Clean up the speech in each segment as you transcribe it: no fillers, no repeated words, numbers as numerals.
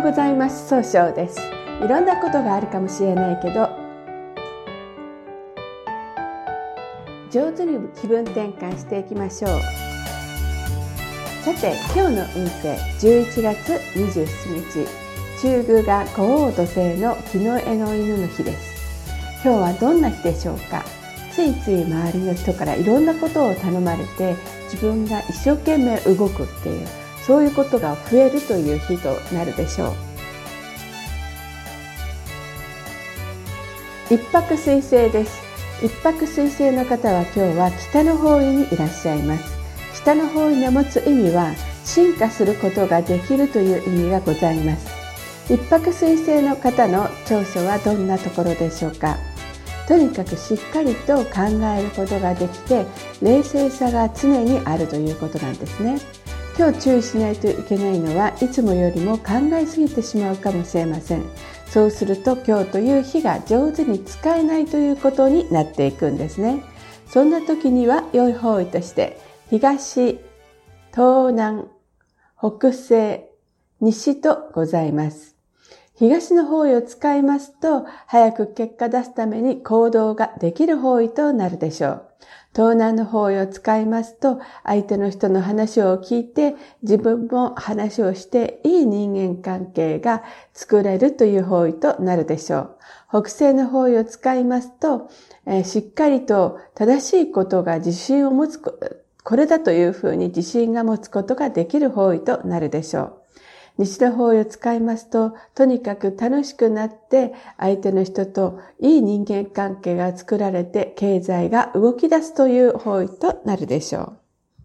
ございます。総称です。いろんなことがあるかもしれないけど、上手に気分転換していきましょう。さて、今日の運勢11月27日、中宮が五黄土星の木の絵の犬の日です。今日はどんな日でしょうか。ついつい周りの人からいろんなことを頼まれて、自分が一生懸命動くっていう、そういうことが増えるという日となるでしょう。一泊水星です。一泊水星の方は今日は北の方位にいらっしゃいます。北の方位の持つ意味は進化することができるという意味がございます。一泊水星の方の長所はどんなところでしょうか。とにかくしっかりと考えることができて、冷静さが常にあるということなんですね。今日注意しないといけないのは、いつもよりも考えすぎてしまうかもしれません。そうすると今日という日が上手に使えないということになっていくんですね。そんな時には良い方位として東、東南、北西、西とございます。東の方位を使いますと、早く結果出すために行動ができる方位となるでしょう。東南の方位を使いますと、相手の人の話を聞いて、自分も話をして、いい人間関係が作れるという方位となるでしょう。北西の方位を使いますと、しっかりと正しいことが自信を持つ、これだというふうに自信が持つことができる方位となるでしょう。西の方位を使いますと、とにかく楽しくなって、相手の人といい人間関係が作られて、経済が動き出すという方位となるでしょ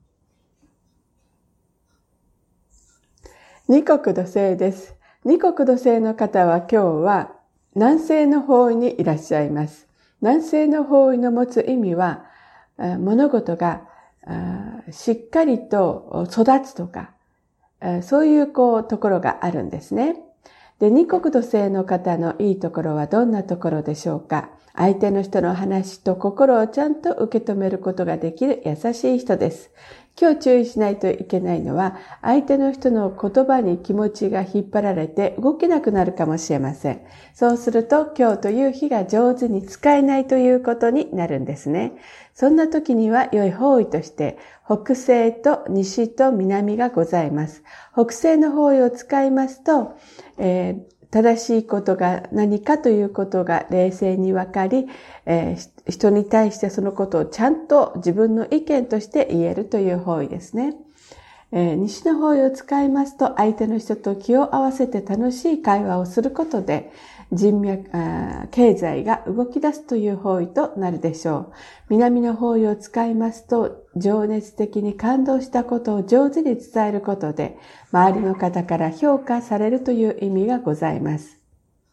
う。二国土星です。二国土星の方は今日は南西の方位にいらっしゃいます。南西の方位の持つ意味は、物事がしっかりと育つとか、そういうところがあるんですね。で、二国土星の方のいいところはどんなところでしょうか。相手の人の話と心をちゃんと受け止めることができる優しい人です。今日注意しないといけないのは、相手の人の言葉に気持ちが引っ張られて動けなくなるかもしれません。そうすると今日という日が上手に使えないということになるんですね。そんな時には良い方位として北西と西と南がございます。北西の方位を使いますと、正しいことが何かということが冷静に分かり、人に対してそのことをちゃんと自分の意見として言えるという方位ですね。西の方位を使いますと、相手の人と気を合わせて楽しい会話をすることで、経済が動き出すという方位となるでしょう。南の方位を使いますと、情熱的に感動したことを上手に伝えることで、周りの方から評価されるという意味がございます。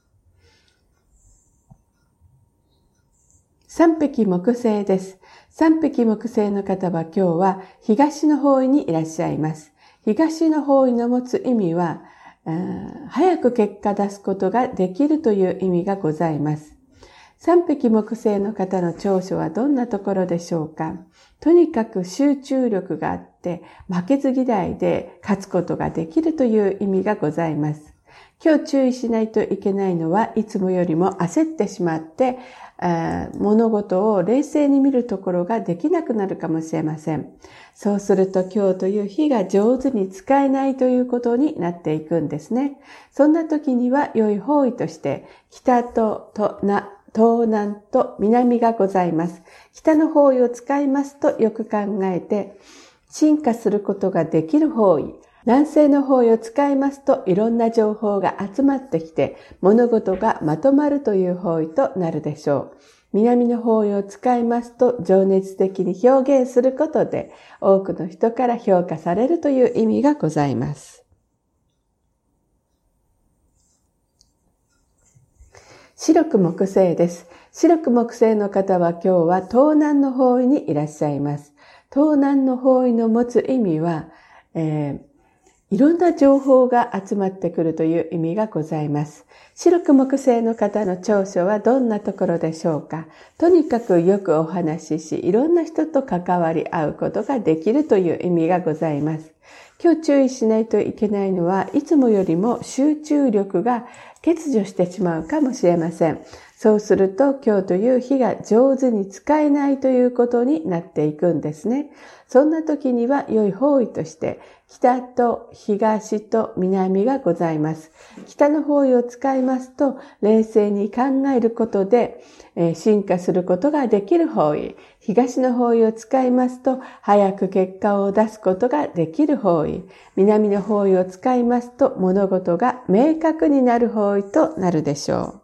三匹木星です。三匹木星の方は今日は東の方位にいらっしゃいます。東の方位の持つ意味は、早く結果出すことができるという意味がございます。三匹木星の方の長所はどんなところでしょうか。とにかく集中力があって、負けず嫌いで勝つことができるという意味がございます。今日注意しないといけないのは、いつもよりも焦ってしまって、物事を冷静に見るところができなくなるかもしれません。そうすると今日という日が上手に使えないということになっていくんですね。そんな時には良い方位として北と東南と南がございます。北の方位を使いますとよく考えて進化することができる方位。南西の方位を使いますといろんな情報が集まってきて物事がまとまるという方位となるでしょう。南の方位を使いますと情熱的に表現することで多くの人から評価されるという意味がございます。白く木星です。白く木星の方は今日は東南の方位にいらっしゃいます。東南の方位の持つ意味は、いろんな情報が集まってくるという意味がございます。白く木星の方の長所はどんなところでしょうか。とにかくよくお話しし、いろんな人と関わり合うことができるという意味がございます。 今日注意しないといけないのは、いつもよりも集中力が欠如してしまうかもしれません。そうすると今日という日が上手に使えないということになっていくんですね。そんな時には良い方位として北と東と南がございます。北の方位を使いますと冷静に考えることで進化することができる方位。東の方位を使いますと早く結果を出すことができる方位。南の方位を使いますと物事が明確になる方位となるでしょう。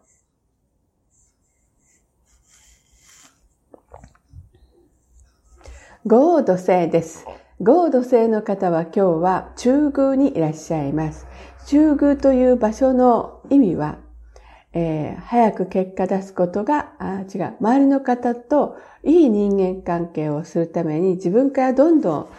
午土星です。午土星の方は今日は中宮にいらっしゃいます。中宮という場所の意味は、早く結果出すことが、周りの方といい人間関係をするために自分からどんどん、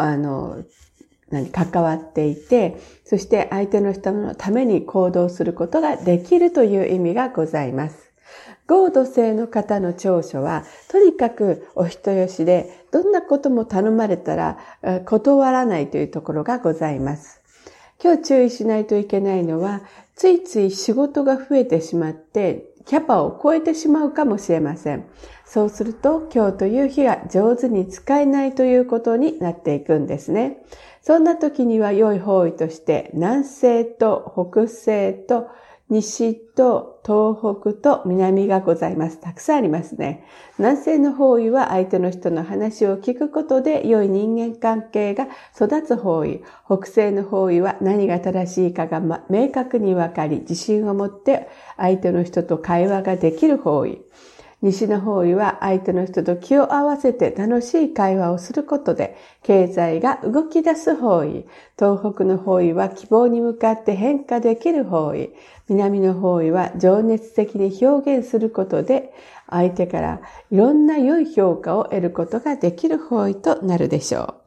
関わっていて、そして相手の人のために行動することができるという意味がございます。午土星の方の長所は、とにかくお人よしで、どんなことも頼まれたら断らないというところがございます。今日注意しないといけないのは、ついつい仕事が増えてしまって、キャパを超えてしまうかもしれません。そうすると、今日という日が上手に使えないということになっていくんですね。そんな時には良い方位として、南西と北西と西と東北と南がございます。たくさんありますね。南西の方位は相手の人の話を聞くことで良い人間関係が育つ方位。北西の方位は何が正しいかが明確に分かり、自信を持って相手の人と会話ができる方位。西の方位は相手の人と気を合わせて楽しい会話をすることで経済が動き出す方位。東北の方位は希望に向かって変化できる方位。南の方位は情熱的に表現することで相手からいろんな良い評価を得ることができる方位となるでしょ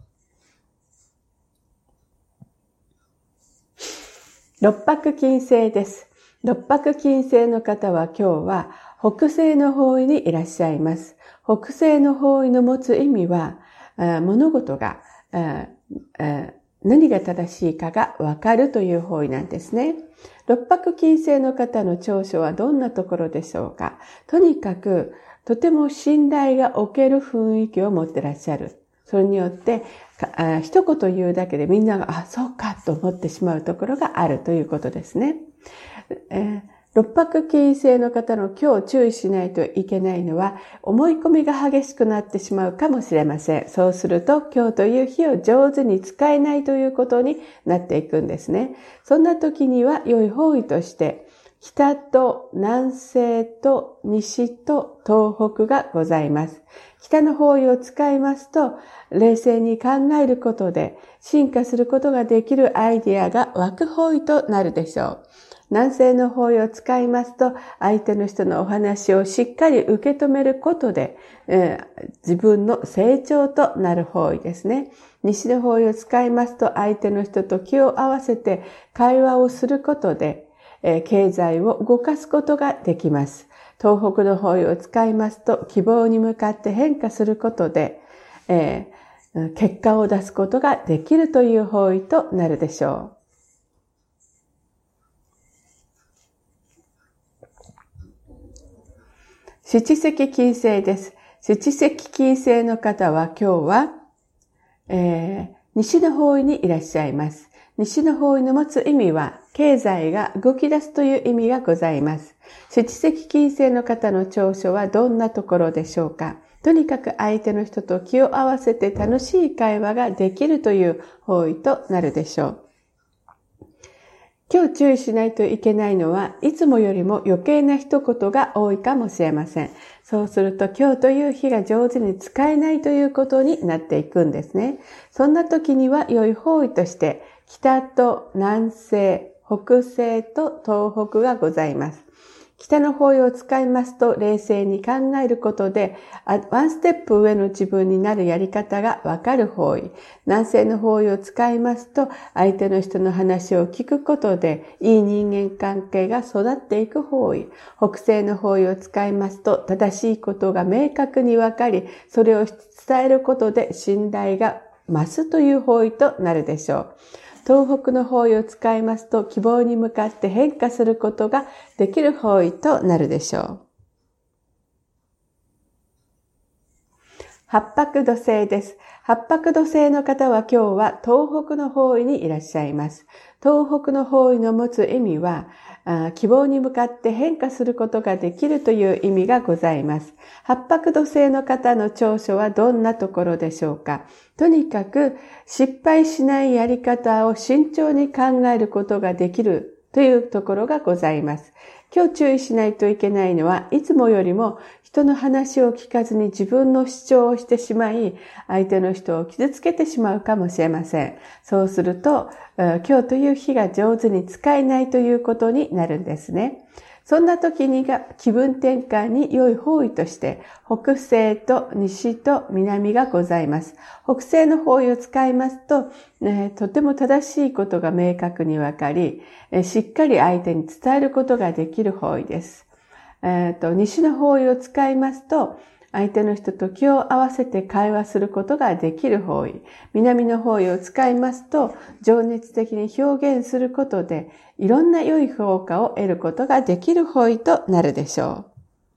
う。六白金星です。六白金星の方は今日は北西の方位にいらっしゃいます。北西の方位の持つ意味は、物事が何が正しいかがわかるという方位なんですね。六白金星の方の長所はどんなところでしょうか。とにかく、とても信頼がおける雰囲気を持ってらっしゃる。それによって、一言言うだけでみんなが、そうかと思ってしまうところがあるということですね。六白金星の方の今日注意しないといけないのは、思い込みが激しくなってしまうかもしれません。そうすると、今日という日を上手に使えないということになっていくんですね。そんな時には良い方位として、北と南西と西と東北がございます。北の方位を使いますと、冷静に考えることで進化することができるアイデアが湧く方位となるでしょう。南西の方位を使いますと、相手の人のお話をしっかり受け止めることで、自分の成長となる方位ですね。西の方位を使いますと、相手の人と気を合わせて会話をすることで、経済を動かすことができます。東北の方位を使いますと、希望に向かって変化することで、結果を出すことができるという方位となるでしょう。七石金星です。七石金星の方は今日は、西の方位にいらっしゃいます。西の方位の持つ意味は、経済が動き出すという意味がございます。七石金星の方の長所はどんなところでしょうか。とにかく相手の人と気を合わせて楽しい会話ができるという方位となるでしょう。今日注意しないといけないのは、いつもよりも余計な一言が多いかもしれません。そうすると今日という日が上手に使えないということになっていくんですね。そんな時には良い方位として、北と南西、北西と東北がございます。北の方位を使いますと冷静に考えることでワンステップ上の自分になるやり方がわかる方位。南西の方位を使いますと相手の人の話を聞くことでいい人間関係が育っていく方位。北西の方位を使いますと正しいことが明確にわかりそれを伝えることで信頼が増すという方位となるでしょう。東北の方位を使いますと、希望に向かって変化することができる方位となるでしょう。八白土星です。八白土星の方は今日は東北の方位にいらっしゃいます。東北の方位の持つ意味は、希望に向かって変化することができるという意味がございます。八白土星の方の長所はどんなところでしょうか。とにかく失敗しないやり方を慎重に考えることができるというところがございます。今日注意しないといけないのは、いつもよりも人の話を聞かずに自分の主張をしてしまい、相手の人を傷つけてしまうかもしれません。そうすると、今日という日が上手に使えないということになるんですね。そんな時にが気分転換に良い方位として、北西と西と南がございます。北西の方位を使いますと、とても正しいことが明確にわかり、しっかり相手に伝えることができる方位です。西の方位を使いますと、相手の人と気を合わせて会話することができる方位。南の方位を使いますと、情熱的に表現することで、いろんな良い評価を得ることができる方位となるでしょう。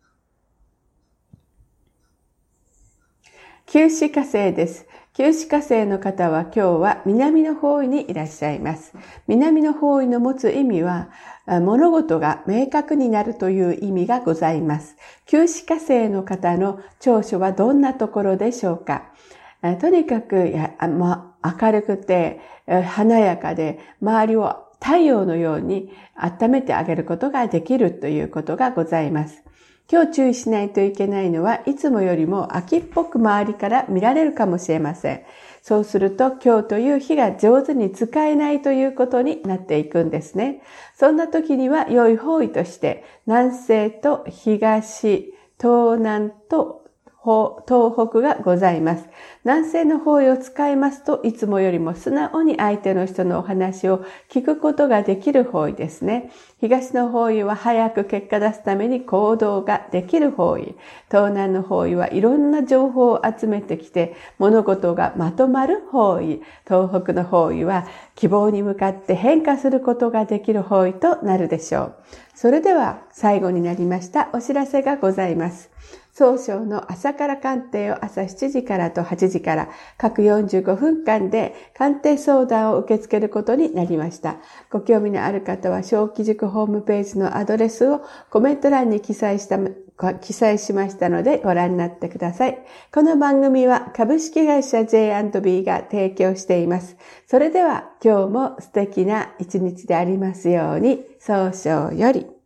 九紫火星です。九紫火星の方は今日は南の方位にいらっしゃいます。南の方位の持つ意味は、物事が明確になるという意味がございます。九紫火星の方の長所はどんなところでしょうか。とにかく明るくて華やかで、周りを太陽のように温めてあげることができるということがございます。今日注意しないといけないのは、いつもよりも秋っぽく周りから見られるかもしれません。そうすると今日という日が上手に使えないということになっていくんですね。そんな時には良い方位として、南西と東、東南と東北がございます。南西の方位を使いますと、いつもよりも素直に相手の人のお話を聞くことができる方位ですね。東の方位は早く結果出すために行動ができる方位。東南の方位はいろんな情報を集めてきて物事がまとまる方位。東北の方位は希望に向かって変化することができる方位となるでしょう。それでは最後になりましたお知らせがございます。早朝の朝から鑑定を朝7時からと8時から各45分間で鑑定相談を受け付けることになりました。ご興味のある方は小規塾ホームページのアドレスをコメント欄に記載しましたのでご覧になってください。この番組は株式会社 J&B が提供しています。それでは今日も素敵な一日でありますように、早々より。